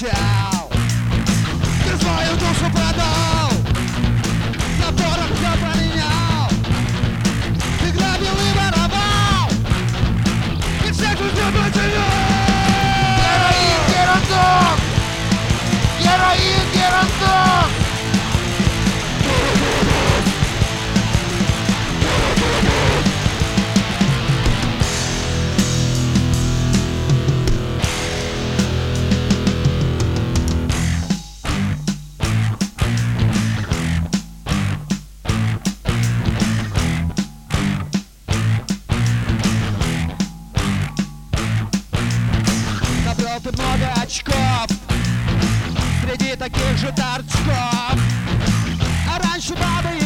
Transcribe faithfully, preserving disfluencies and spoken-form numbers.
хотел. Ты свою душу продал, напором все променял. Ты грабил и воровал, и всех людей потерял. Героин Герандон! Героин Герандон! Набрал ты много очков среди таких же торчков. А раньше бабы